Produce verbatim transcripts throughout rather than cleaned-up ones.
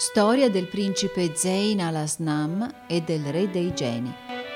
Storia del principe Zeyn al-Asnam e del re dei geni.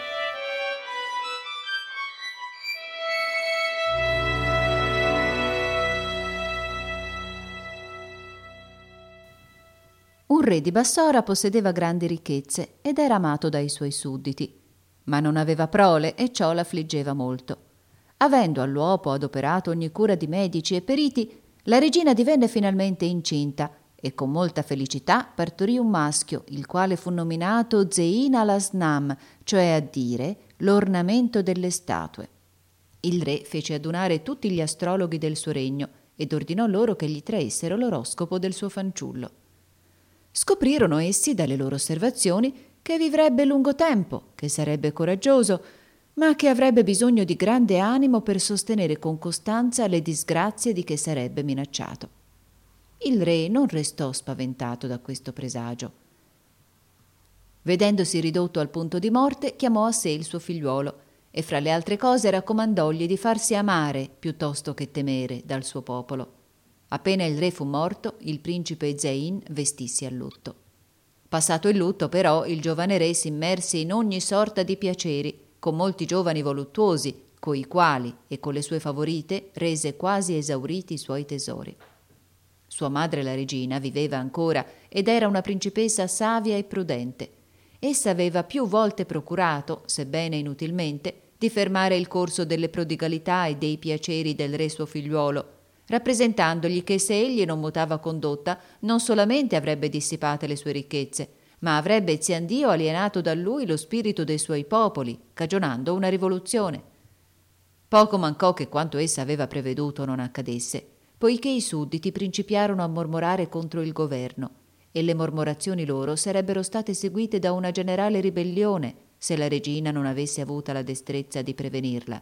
Un re di Bassora possedeva grandi ricchezze ed era amato dai suoi sudditi, ma non aveva prole e ciò l'affliggeva molto. Avendo all'uopo adoperato ogni cura di medici e periti, la regina divenne finalmente incinta e con molta felicità partorì un maschio, il quale fu nominato Zeyn al-Asnam, cioè a dire l'ornamento delle statue. Il re fece adunare tutti gli astrologhi del suo regno ed ordinò loro che gli traessero l'oroscopo del suo fanciullo. Scoprirono essi dalle loro osservazioni che vivrebbe lungo tempo, che sarebbe coraggioso, ma che avrebbe bisogno di grande animo per sostenere con costanza le disgrazie di che sarebbe minacciato. Il re non restò spaventato da questo presagio. Vedendosi ridotto al punto di morte, chiamò a sé il suo figliuolo e fra le altre cose raccomandògli di farsi amare piuttosto che temere dal suo popolo. Appena il re fu morto, il principe Zeyn vestissi a lutto. Passato il lutto, però, il giovane re si immerse in ogni sorta di piaceri, con molti giovani voluttuosi, coi quali e con le sue favorite rese quasi esauriti i suoi tesori. Sua madre, la regina, viveva ancora ed era una principessa savia e prudente. Essa aveva più volte procurato, sebbene inutilmente, di fermare il corso delle prodigalità e dei piaceri del re suo figliuolo, rappresentandogli che se egli non mutava condotta, non solamente avrebbe dissipate le sue ricchezze, ma avrebbe ziandio alienato da lui lo spirito dei suoi popoli, cagionando una rivoluzione. Poco mancò che quanto essa aveva preveduto non accadesse, poiché i sudditi principiarono a mormorare contro il governo, e le mormorazioni loro sarebbero state seguite da una generale ribellione se la regina non avesse avuta la destrezza di prevenirla.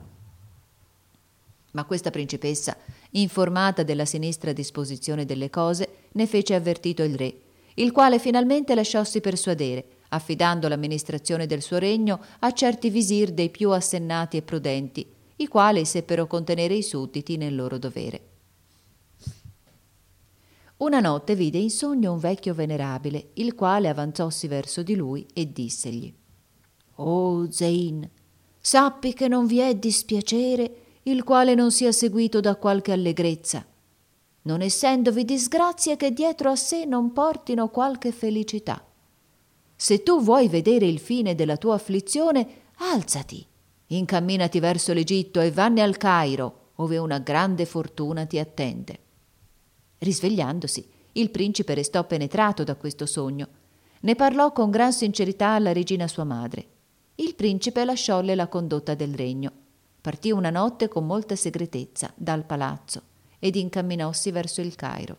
Ma questa principessa, informata della sinistra disposizione delle cose, ne fece avvertito il re, il quale finalmente lasciossi persuadere, affidando l'amministrazione del suo regno a certi visir dei più assennati e prudenti, i quali seppero contenere i sudditi nel loro dovere. Una notte vide in sogno un vecchio venerabile, il quale avanzossi verso di lui e dissegli: «O Zeyn, sappi che non vi è dispiacere il quale non sia seguito da qualche allegrezza, non essendovi disgrazie che dietro a sé non portino qualche felicità. Se tu vuoi vedere il fine della tua afflizione, alzati, incamminati verso l'Egitto e vanne al Cairo, ove una grande fortuna ti attende». Risvegliandosi, il principe restò penetrato da questo sogno. Ne parlò con gran sincerità alla regina sua madre. Il principe lasciolle la condotta del regno. Partì una notte con molta segretezza dal palazzo ed incamminossi verso il Cairo.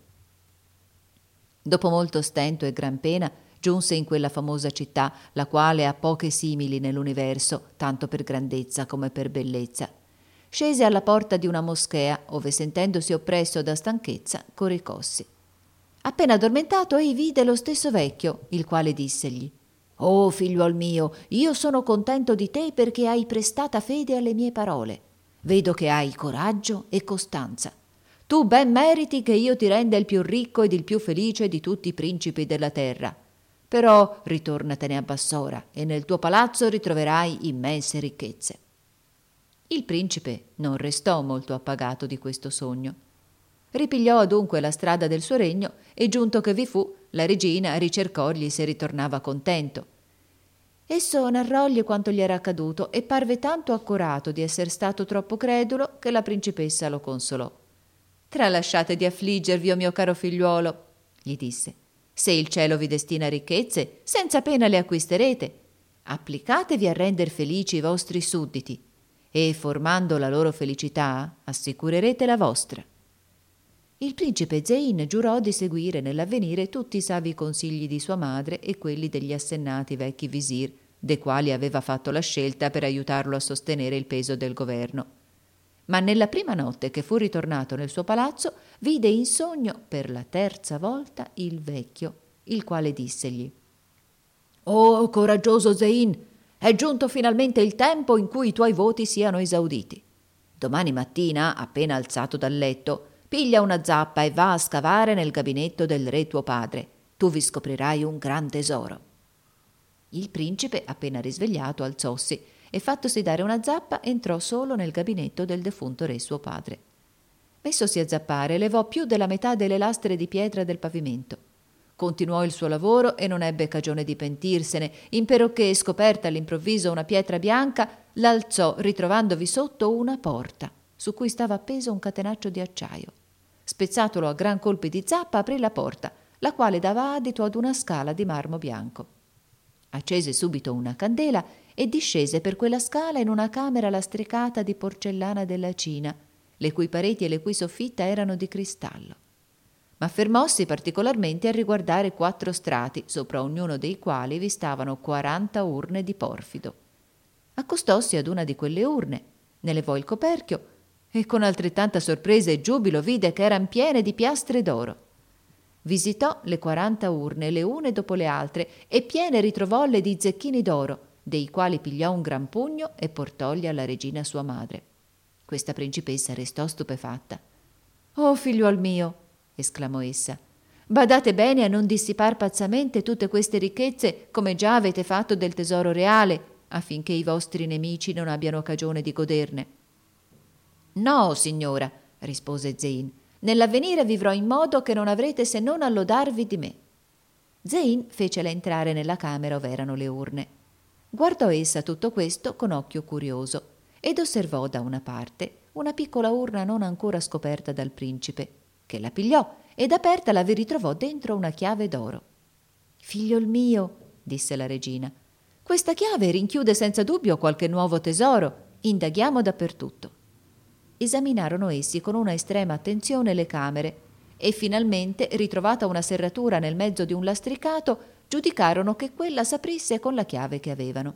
Dopo molto stento e gran pena giunse in quella famosa città, la quale ha poche simili nell'universo, tanto per grandezza come per bellezza. Scese alla porta di una moschea, ove sentendosi oppresso da stanchezza, coricossi. Appena addormentato, ei vide lo stesso vecchio, il quale dissegli: «Oh figliuol mio, io sono contento di te perché hai prestata fede alle mie parole. Vedo che hai coraggio e costanza. Tu ben meriti che io ti renda il più ricco ed il più felice di tutti i principi della terra. Però ritornatene a Bassora e nel tuo palazzo ritroverai immense ricchezze». Il principe non restò molto appagato di questo sogno. Ripigliò adunque la strada del suo regno e giunto che vi fu, la regina ricercògli se ritornava contento. Esso narrògli quanto gli era accaduto e parve tanto accorato di esser stato troppo credulo che la principessa lo consolò. «Tralasciate di affliggervi, o mio caro figliuolo», gli disse. «Se il cielo vi destina ricchezze, senza pena le acquisterete. Applicatevi a render felici i vostri sudditi e, formando la loro felicità, assicurerete la vostra». Il principe Zeyn giurò di seguire nell'avvenire tutti i savi consigli di sua madre e quelli degli assennati vecchi visir, dei quali aveva fatto la scelta per aiutarlo a sostenere il peso del governo. Ma nella prima notte che fu ritornato nel suo palazzo, vide in sogno per la terza volta il vecchio, il quale dissegli: «Oh coraggioso Zeyn, è giunto finalmente il tempo in cui i tuoi voti siano esauditi. Domani mattina, appena alzato dal letto, piglia una zappa e va a scavare nel gabinetto del re tuo padre tu vi scoprirai un gran tesoro. Il principe, appena risvegliato, alzossi e fattosi dare una zappa, entrò solo nel gabinetto del defunto re suo padre. Messosi a zappare, levò più della metà delle lastre di pietra del pavimento. Continuò il suo lavoro e non ebbe cagione di pentirsene, imperocché, scoperta all'improvviso una pietra bianca, l'alzò, ritrovandovi sotto una porta, su cui stava appeso un catenaccio di acciaio. Spezzatolo a gran colpi di zappa, aprì la porta, la quale dava adito ad una scala di marmo bianco. Accese subito una candela e discese per quella scala in una camera lastricata di porcellana della Cina, le cui pareti e le cui soffitta erano di cristallo. Ma fermossi particolarmente a riguardare quattro strati, sopra ognuno dei quali vi stavano quaranta urne di porfido. Accostossi ad una di quelle urne, ne levò il coperchio e con altrettanta sorpresa e giubilo vide che eran piene di piastre d'oro. Visitò le quaranta urne le une dopo le altre e piene ritrovòlle di zecchini d'oro, dei quali pigliò un gran pugno e portògli alla regina sua madre. Questa principessa restò stupefatta. «Oh, figliuol mio!» esclamò essa, «badate bene a non dissipar pazzamente tutte queste ricchezze come già avete fatto del tesoro reale, affinché i vostri nemici non abbiano cagione di goderne». «No, signora», rispose Zein, «nell'avvenire vivrò in modo che non avrete se non a lodarvi di me». Zein fecela entrare nella camera ove erano le urne. Guardò essa tutto questo con occhio curioso ed osservò da una parte una piccola urna non ancora scoperta dal principe, che la pigliò ed apertala vi ritrovò dentro una chiave d'oro. «Figliol mio», disse la regina, «questa chiave rinchiude senza dubbio qualche nuovo tesoro, indaghiamo dappertutto». Esaminarono essi con una estrema attenzione le camere e finalmente, ritrovata una serratura nel mezzo di un lastricato, giudicarono che quella s'aprisse con la chiave che avevano.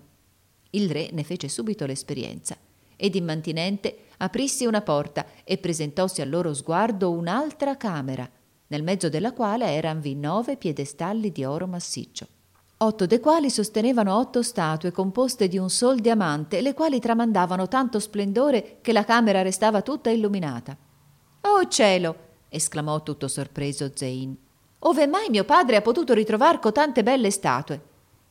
Il re ne fece subito l'esperienza ed immantinente aprissi una porta e presentossi al loro sguardo un'altra camera, nel mezzo della quale eranvi nove piedestalli di oro massiccio, otto dei quali sostenevano otto statue composte di un sol diamante, le quali tramandavano tanto splendore che la camera restava tutta illuminata. «Oh cielo!» esclamò tutto sorpreso Zein. «Ove mai mio padre ha potuto ritrovar cotante belle statue?»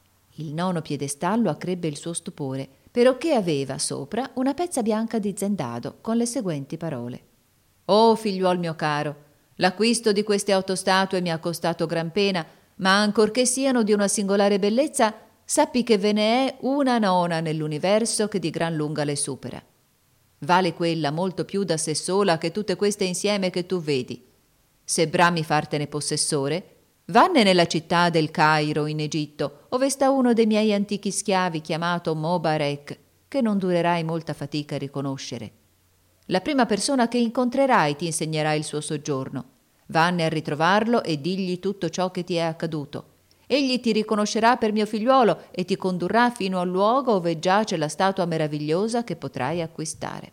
Il nono piedestallo accrebbe il suo stupore, perocché aveva sopra una pezza bianca di zendado con le seguenti parole: «Oh figliuol mio caro, l'acquisto di queste otto statue mi ha costato gran pena, ma ancorché siano di una singolare bellezza, sappi che ve ne è una nona nell'universo che di gran lunga le supera. Vale quella molto più da sé sola che tutte queste insieme che tu vedi. Se brami fartene possessore, vanne nella città del Cairo in Egitto, ove sta uno dei miei antichi schiavi chiamato Mobarek, che non durerai molta fatica a riconoscere. La prima persona che incontrerai ti insegnerà il suo soggiorno. Vanne a ritrovarlo e digli tutto ciò che ti è accaduto. Egli ti riconoscerà per mio figliuolo e ti condurrà fino al luogo ove giace la statua meravigliosa che potrai acquistare».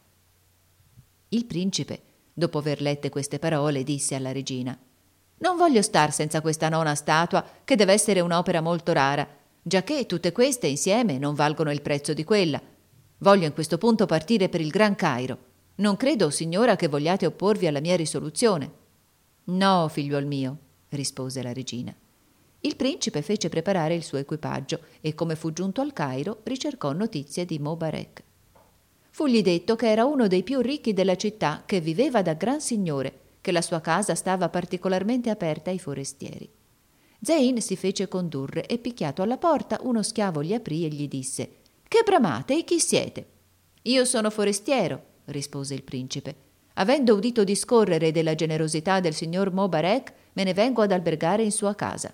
Il principe, dopo aver lette queste parole, disse alla regina: «Non voglio star senza questa nona statua, che deve essere un'opera molto rara, giacché tutte queste insieme non valgono il prezzo di quella. Voglio in questo punto partire per il Gran Cairo. Non credo, signora, che vogliate opporvi alla mia risoluzione». «No, figliuol mio», rispose la regina. Il principe fece preparare il suo equipaggio e, come fu giunto al Cairo, ricercò notizie di Mobarek. Fugli detto che era uno dei più ricchi della città, che viveva da gran signore, che la sua casa stava particolarmente aperta ai forestieri. Zein si fece condurre e, picchiato alla porta, uno schiavo gli aprì e gli disse: «Che bramate e chi siete?» «Io sono forestiero», rispose il principe. «Avendo udito discorrere della generosità del signor Mobarek, me ne vengo ad albergare in sua casa».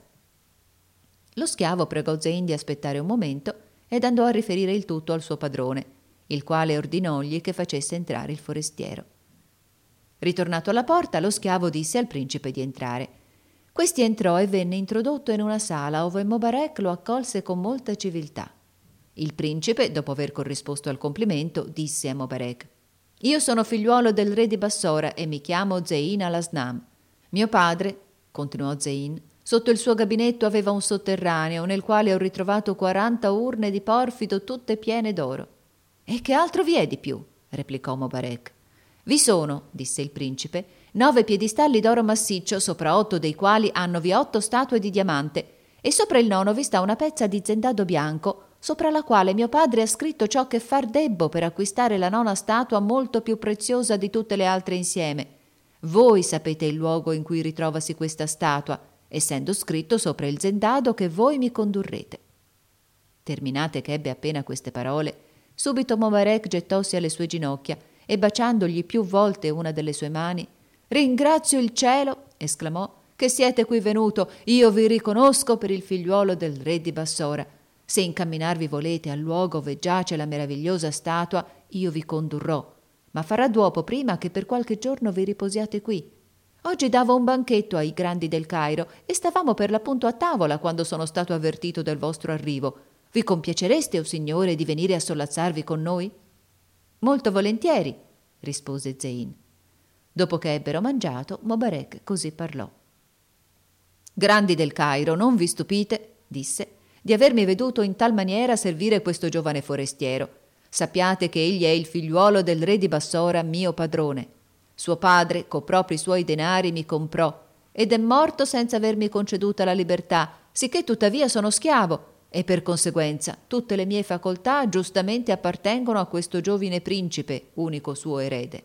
Lo schiavo pregò Zein di aspettare un momento ed andò a riferire il tutto al suo padrone, il quale ordinògli che facesse entrare il forestiero. Ritornato alla porta, lo schiavo disse al principe di entrare. Questi entrò e venne introdotto in una sala ove Mobarek lo accolse con molta civiltà. Il principe, dopo aver corrisposto al complimento, disse a Mobarek: «Io sono figliuolo del re di Bassora e mi chiamo Zein al-Asnam. Mio padre», continuò Zein, «sotto il suo gabinetto aveva un sotterraneo nel quale ho ritrovato quaranta urne di porfido tutte piene d'oro». «E che altro vi è di più?» replicò Mobarek. «Vi sono», disse il principe, nove piedistalli d'oro massiccio, sopra otto dei quali hannovi otto statue di diamante, e sopra il nono vi sta una pezza di zendado bianco, sopra la quale mio padre ha scritto ciò che far debbo per acquistare la nona statua molto più preziosa di tutte le altre insieme. Voi sapete il luogo in cui ritrovasi questa statua, essendo scritto sopra il zendado che voi mi condurrete. Terminate che ebbe appena queste parole, subito Mobarec gettossi alle sue ginocchia e baciandogli più volte una delle sue mani: «Ringrazio il cielo», esclamò, «che siete qui venuto. Io vi riconosco per il figliuolo del re di Bassora. Se incamminarvi volete al luogo ove giace la meravigliosa statua, io vi condurrò, ma farà duopo prima che per qualche giorno vi riposiate qui. Oggi davo un banchetto ai grandi del Cairo e stavamo per l'appunto a tavola quando sono stato avvertito del vostro arrivo. Vi compiacereste, o signore, di venire a sollazzarvi con noi?» «Molto volentieri», rispose Zeyn. Dopo che ebbero mangiato, Mobarec così parlò. «Grandi del Cairo, non vi stupite», disse, «di avermi veduto in tal maniera servire questo giovane forestiero. Sappiate che egli è il figliuolo del re di Bassora, mio padrone. Suo padre, co propri suoi denari, mi comprò ed è morto senza avermi conceduta la libertà, sicché tuttavia sono schiavo e per conseguenza tutte le mie facoltà giustamente appartengono a questo giovine principe, unico suo erede».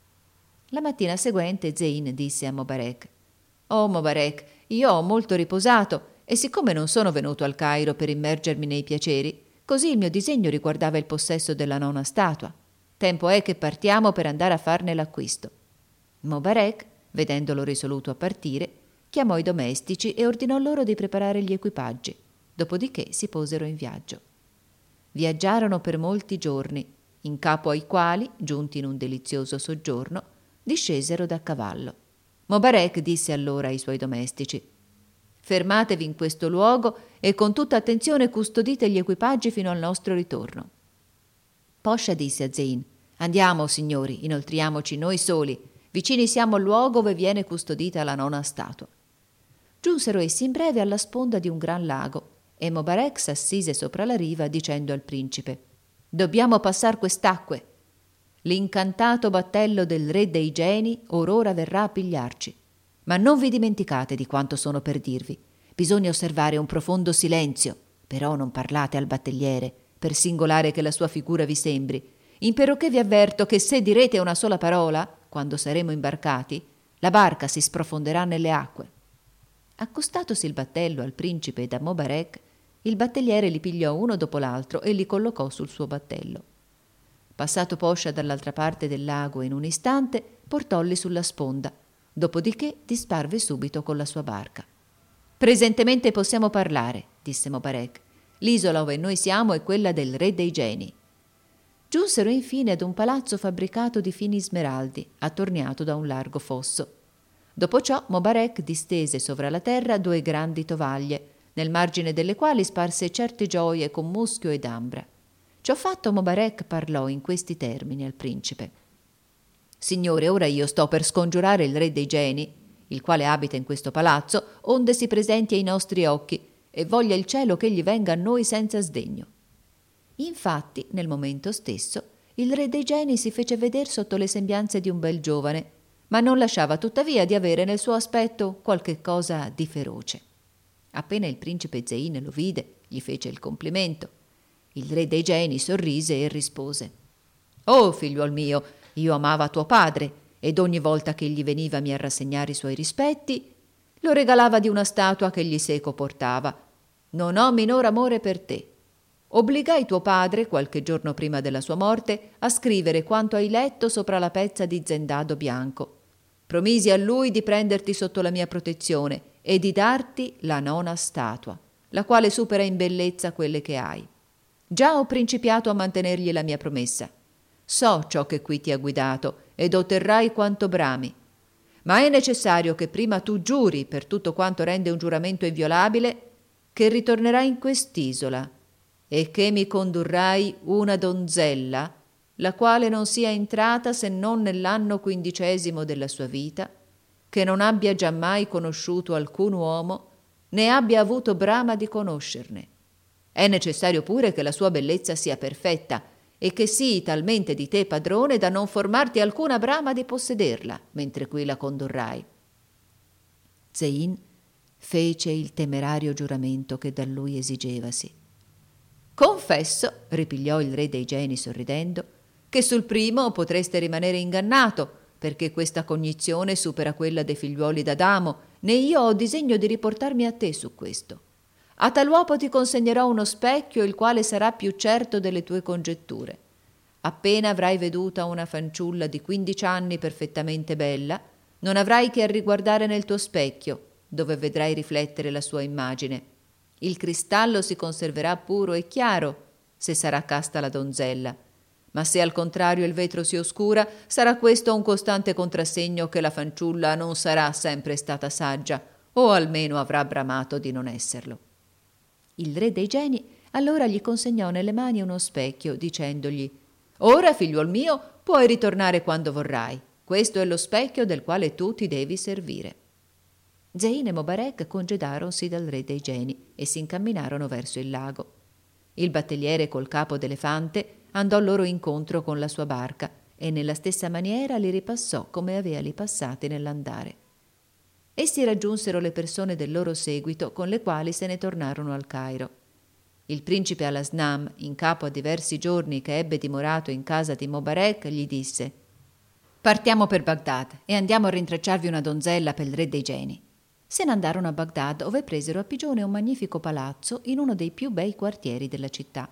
La mattina seguente Zeyn disse a Mobarec: «Oh Mobarec, io ho molto riposato e siccome non sono venuto al Cairo per immergermi nei piaceri, così il mio disegno riguardava il possesso della nona statua. Tempo è che partiamo per andare a farne l'acquisto». Mobarec, vedendolo risoluto a partire, chiamò i domestici e ordinò loro di preparare gli equipaggi. Dopodiché si posero in viaggio. Viaggiarono per molti giorni, in capo ai quali, giunti in un delizioso soggiorno, discesero da cavallo. Mobarec disse allora ai suoi domestici: «Fermatevi in questo luogo e con tutta attenzione custodite gli equipaggi fino al nostro ritorno». Poscia disse a Zeyn: «Andiamo, signori, inoltriamoci noi soli. Vicini siamo al luogo dove viene custodita la nona statua». Giunsero essi in breve alla sponda di un gran lago e Mobarec s'assise sopra la riva dicendo al principe: «Dobbiamo passar quest'acque. L'incantato battello del re dei geni or ora verrà a pigliarci. Ma non vi dimenticate di quanto sono per dirvi. Bisogna osservare un profondo silenzio, però non parlate al battelliere, per singolare che la sua figura vi sembri, imperoché vi avverto che se direte una sola parola, quando saremo imbarcati, la barca si sprofonderà nelle acque». Accostatosi il battello al principe ed a Mobarec, il battelliere li pigliò uno dopo l'altro e li collocò sul suo battello. Passato Poscia dall'altra parte del lago in un istante, portolli sulla sponda, dopodiché disparve subito con la sua barca. «Presentemente possiamo parlare», disse Mobarec. «L'isola ove noi siamo è quella del re dei geni». Giunsero infine ad un palazzo fabbricato di fini smeraldi, attorniato da un largo fosso. Dopo ciò Mobarec distese sovra la terra due grandi tovaglie, nel margine delle quali sparse certe gioie con muschio ed ambra. Ciò fatto, Mobarec parlò in questi termini al principe: «Signore, ora io sto per scongiurare il re dei geni, il quale abita in questo palazzo, onde si presenti ai nostri occhi, e voglia il cielo che egli venga a noi senza sdegno». Infatti, nel momento stesso, il re dei geni si fece veder sotto le sembianze di un bel giovane, ma non lasciava tuttavia di avere nel suo aspetto qualche cosa di feroce. Appena il principe Zeyn lo vide, gli fece il complimento. Il re dei geni sorrise e rispose: «Oh, figliuol mio, io amava tuo padre, ed ogni volta che egli venivami a rassegnare i suoi rispetti, lo regalava di una statua che egli seco portava. Non ho minor amore per te. Obbligai tuo padre, qualche giorno prima della sua morte, a scrivere quanto hai letto sopra la pezza di zendado bianco. Promisi a lui di prenderti sotto la mia protezione e di darti la nona statua, la quale supera in bellezza quelle che hai. Già ho principiato a mantenergli la mia promessa. So ciò che qui ti ha guidato ed otterrai quanto brami. Ma è necessario che prima tu giuri, per tutto quanto rende un giuramento inviolabile, che ritornerai in quest'isola e che mi condurrai una donzella, la quale non sia entrata se non nell'anno quindicesimo della sua vita, che non abbia giammai conosciuto alcun uomo, né abbia avuto brama di conoscerne. È necessario pure che la sua bellezza sia perfetta e che sii talmente di te padrone da non formarti alcuna brama di possederla, mentre qui la condurrai. Zeyn fece il temerario giuramento che da lui esigevasi. Confesso, ripigliò il re dei geni sorridendo, che sul primo potreste rimanere ingannato, perché questa cognizione supera quella dei figliuoli d'Adamo, né io ho disegno di riportarmi a te su questo. A tal uopo ti consegnerò uno specchio, il quale sarà più certo delle tue congetture. Appena avrai veduta una fanciulla di quindici anni perfettamente bella, non avrai che a riguardare nel tuo specchio, dove vedrai riflettere la sua immagine. Il cristallo si conserverà puro e chiaro, se sarà casta la donzella, ma se al contrario il vetro si oscura, sarà questo un costante contrassegno che la fanciulla non sarà sempre stata saggia, o almeno avrà bramato di non esserlo. Il re dei geni allora gli consegnò nelle mani uno specchio, dicendogli: «Ora, figliuol mio, puoi ritornare quando vorrai. Questo è lo specchio del quale tu ti devi servire». Zeyn e Mobarec congedaronsi dal re dei geni e si incamminarono verso il lago. Il batteliere col capo d'elefante andò loro incontro con la sua barca e nella stessa maniera li ripassò come aveali passati nell'andare. Essi raggiunsero le persone del loro seguito, con le quali se ne tornarono al Cairo. Il principe Al-Asnam, in capo a diversi giorni che ebbe dimorato in casa di Mobarec, gli disse: «Partiamo per Bagdad e andiamo a rintracciarvi una donzella per il re dei geni». Se ne andarono a Bagdad, ove presero a pigione un magnifico palazzo in uno dei più bei quartieri della città.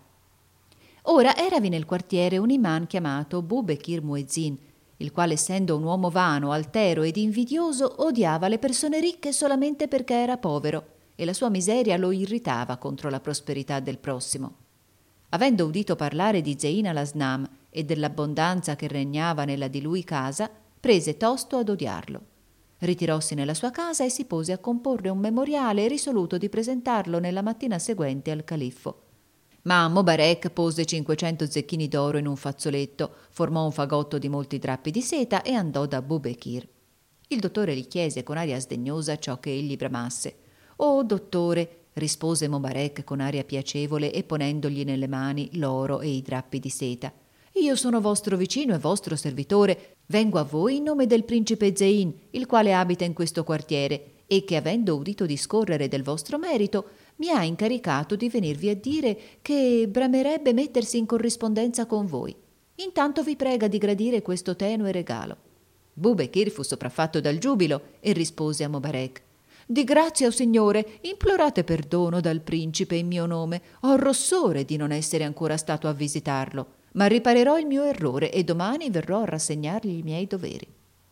Ora eravi nel quartiere un imam chiamato Bubekir Muezzin, il quale, essendo un uomo vano, altero ed invidioso, odiava le persone ricche solamente perché era povero, e la sua miseria lo irritava contro la prosperità del prossimo. Avendo udito parlare di Zeyn al-Asnam e dell'abbondanza che regnava nella di lui casa, prese tosto ad odiarlo. Ritirossi nella sua casa e si pose a comporre un memoriale risoluto di presentarlo nella mattina seguente al califfo. Ma Mobarec pose cinquecento zecchini d'oro in un fazzoletto, formò un fagotto di molti drappi di seta e andò da Bubekir. Il dottore gli chiese con aria sdegnosa ciò che egli bramasse. «Oh, dottore», rispose Mobarec con aria piacevole e ponendogli nelle mani l'oro e i drappi di seta, «io sono vostro vicino e vostro servitore. Vengo a voi in nome del principe Zeyn, il quale abita in questo quartiere, e che, avendo udito discorrere del vostro merito, mi ha incaricato di venirvi a dire che bramerebbe mettersi in corrispondenza con voi. Intanto vi prega di gradire questo tenue regalo». Bubekir fu sopraffatto dal giubilo e rispose a Mobarec: «Di grazia, o signore, implorate perdono dal principe in mio nome. Ho rossore di non essere ancora stato a visitarlo, ma riparerò il mio errore e domani verrò a rassegnargli i miei doveri».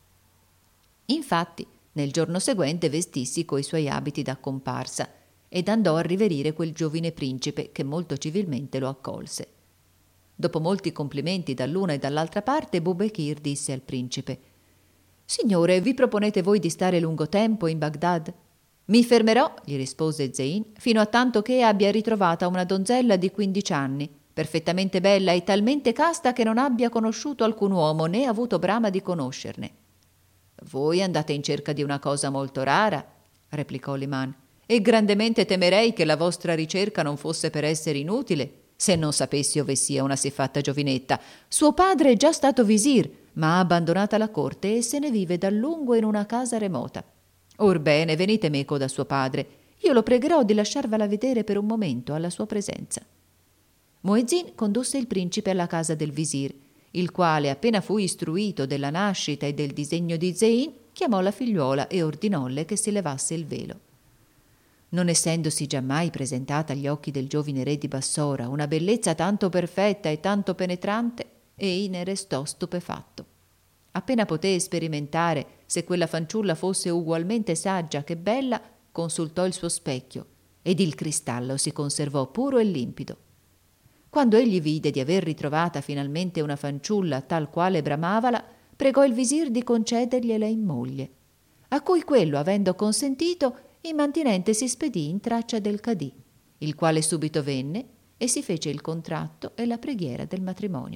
Infatti, nel giorno seguente vestissi coi suoi abiti da comparsa ed andò a riverire quel giovine principe che molto civilmente lo accolse. Dopo molti complimenti dall'una e dall'altra parte, Bubekir disse al principe: «Signore, vi proponete voi di stare lungo tempo in Bagdad?» «Mi fermerò», gli rispose Zeyn, «fino a tanto che abbia ritrovata una donzella di quindici anni, perfettamente bella e talmente casta che non abbia conosciuto alcun uomo né avuto brama di conoscerne». «Voi andate in cerca di una cosa molto rara», replicò l'imam, «e grandemente temerei che la vostra ricerca non fosse per essere inutile, se non sapessi ove sia una siffatta giovinetta. Suo padre è già stato visir, ma ha abbandonata la corte e se ne vive da lungo in una casa remota. Orbene, venite meco da suo padre, io lo pregherò di lasciarvela vedere per un momento alla sua presenza». Muezzin condusse il principe alla casa del visir, il quale, appena fu istruito della nascita e del disegno di Zeyn, chiamò la figliuola e ordinolle che si levasse il velo. Non essendosi giammai presentata agli occhi del giovine re di Bassora una bellezza tanto perfetta e tanto penetrante, ei ne restò stupefatto. Appena poté sperimentare se quella fanciulla fosse ugualmente saggia che bella, consultò il suo specchio ed il cristallo si conservò puro e limpido. Quando egli vide di aver ritrovata finalmente una fanciulla tal quale bramavala, pregò il visir di concedergliela in moglie, a cui quello, avendo consentito, immantinente si spedì in traccia del cadì, il quale subito venne e si fece il contratto e la preghiera del matrimonio.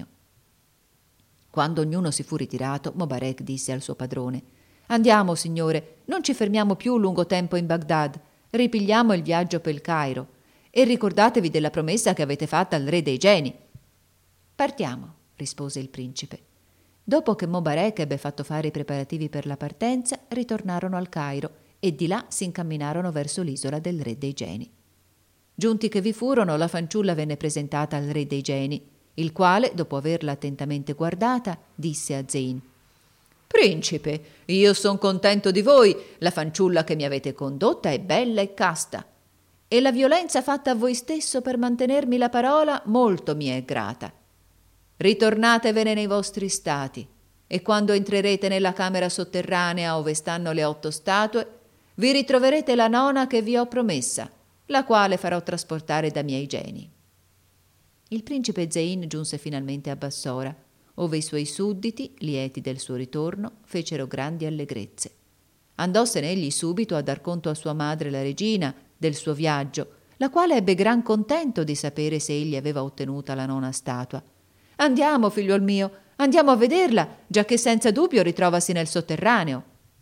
Quando ognuno si fu ritirato, Mobarec disse al suo padrone: «Andiamo, signore, non ci fermiamo più lungo tempo in Bagdad, ripigliamo il viaggio per il Cairo e ricordatevi della promessa che avete fatta al re dei geni». Partiamo, rispose il principe. Dopo che Mobarec ebbe fatto fare i preparativi per la partenza, ritornarono al Cairo e di là si incamminarono verso l'isola del re dei geni. Giunti che vi furono, la fanciulla venne presentata al re dei geni, il quale, dopo averla attentamente guardata, disse a Zeyn: «Principe, io son contento di voi, la fanciulla che mi avete condotta è bella e casta, e la violenza fatta a voi stesso per mantenermi la parola molto mi è grata. Ritornatevene nei vostri stati, e quando entrerete nella camera sotterranea ove stanno le otto statue, vi ritroverete la nona che vi ho promessa, la quale farò trasportare da miei geni». Il principe Zeyn giunse finalmente a Bassora, ove i suoi sudditi, lieti del suo ritorno, fecero grandi allegrezze. Andossene egli subito a dar conto a sua madre la regina del suo viaggio, la quale ebbe gran contento di sapere se egli aveva ottenuta la nona statua. «Andiamo, figliuol mio, andiamo a vederla, giacché senza dubbio ritrovasi nel sotterraneo».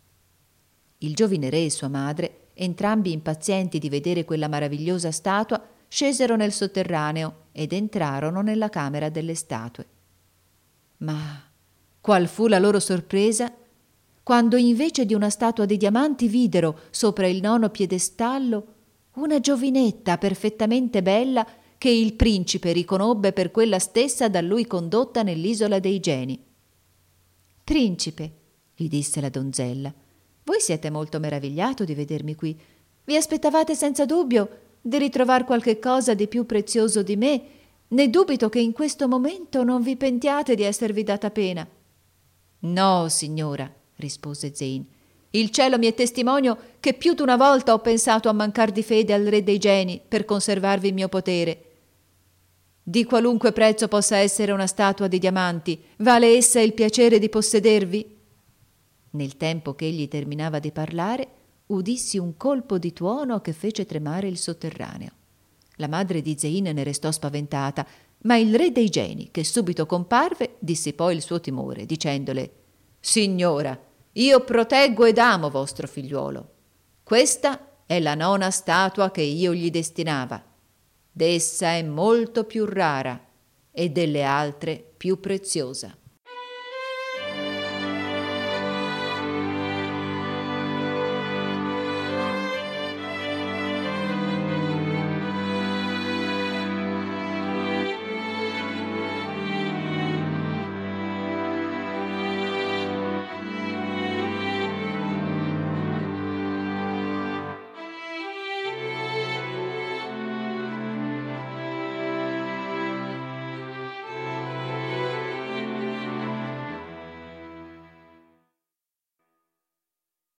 Il giovine re e sua madre, entrambi impazienti di vedere quella maravigliosa statua, scesero nel sotterraneo ed entrarono nella camera delle statue. Ma qual fu la loro sorpresa quando invece di una statua di diamanti videro sopra il nono piedestallo una giovinetta perfettamente bella che il principe riconobbe per quella stessa da lui condotta nell'isola dei geni. «Principe», gli disse la donzella, «voi siete molto meravigliato di vedermi qui. Vi aspettavate senza dubbio di ritrovar qualche cosa di più prezioso di me, né dubito che in questo momento non vi pentiate di esservi data pena». «No, signora», rispose Zeyn, «il cielo mi è testimonio che più d'una volta ho pensato a mancar di fede al re dei geni per conservarvi il mio potere. Di qualunque prezzo possa essere una statua di diamanti, vale essa il piacere di possedervi?» Nel tempo che egli terminava di parlare, udissi un colpo di tuono che fece tremare il sotterraneo. La madre di Zeyn ne restò spaventata, ma il re dei geni, che subito comparve, dissipò il suo timore, dicendole: «Signora, io proteggo ed amo vostro figliuolo. Questa è la nona statua che io gli destinava. D'essa è molto più rara e delle altre più preziosa».